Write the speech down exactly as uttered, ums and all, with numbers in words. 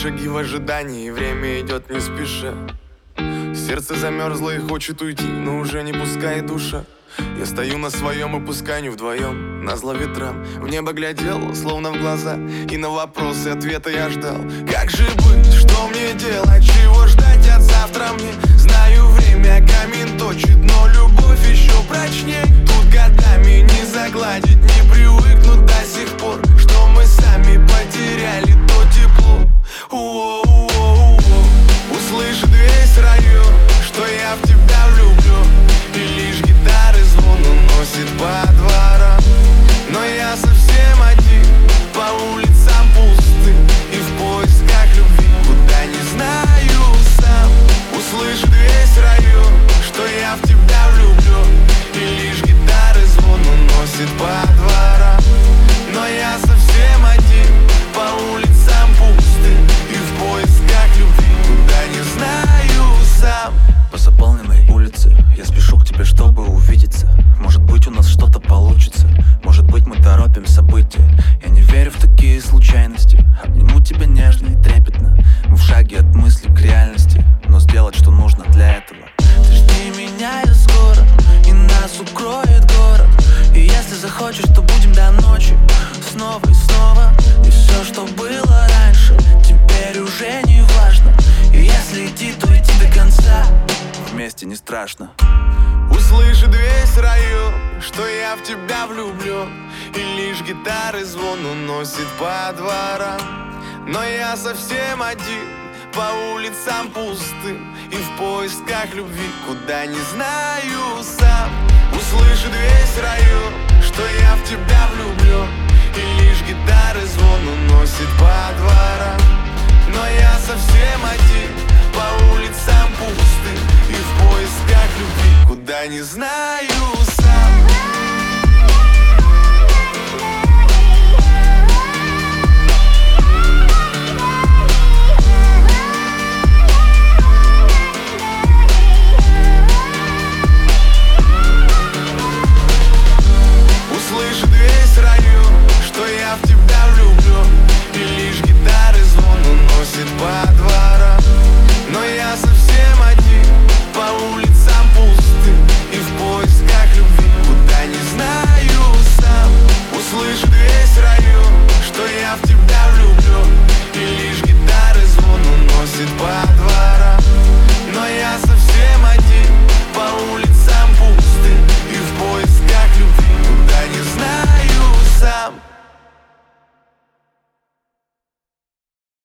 шаги в ожидании, время идет не спеша. Сердце замерзло и хочет уйти, но уже не пускает душа. Я стою на своем и пускай не вдвоем, назло ветрам. В небо глядел, словно в глаза, и на вопросы ответа я ждал. Как же быть, что мне делать, чего ждать от завтра мне? Знаю, время камень точит, но любовь еще прочнее. Тут годами не загладить, не привыкнуть до сих пор, что мы сами потеряли то тепло. У-о-у-о-у-о. Услышит весь район, что я в тебя влюблю, и лишь гитары звон уносит по дворам. Но я совсем один, по улицам пусты, и в поисках любви, куда не знаю сам. Услышит весь район, что я в тебя влюблю, и лишь гитары звон уносит по дворам. Но я совсем один, по улицам пусты, и в поисках любви, куда не знаю сам. По заполненной улице я спешу к тебе, чтобы увидеться. Может быть, у нас что-то получится, может быть, мы торопим события. Я не верю в такие случайности, обниму тебя нежно и трепетно. Мы в шаге от мысли к реальности, но сделать, что нужно для этого. Ты жди меня, я скоро, и нас укроет город. И если захочешь, то будем до ночи, снова и снова. И все, что было раньше, теперь уже не важно. И если идти, то идти до конца, вместе не страшно. Услышит весь район, что я в тебя влюблен, и лишь гитары звон уносит по дворам. Но я совсем один, по улицам пустым, и в поисках любви, куда не знаю сам. Услышит весь район, что я в тебя влюблен, и лишь гитары звон уносит по дворам. Но я совсем один, по улицам пустым, и в поисках любви, куда не знаю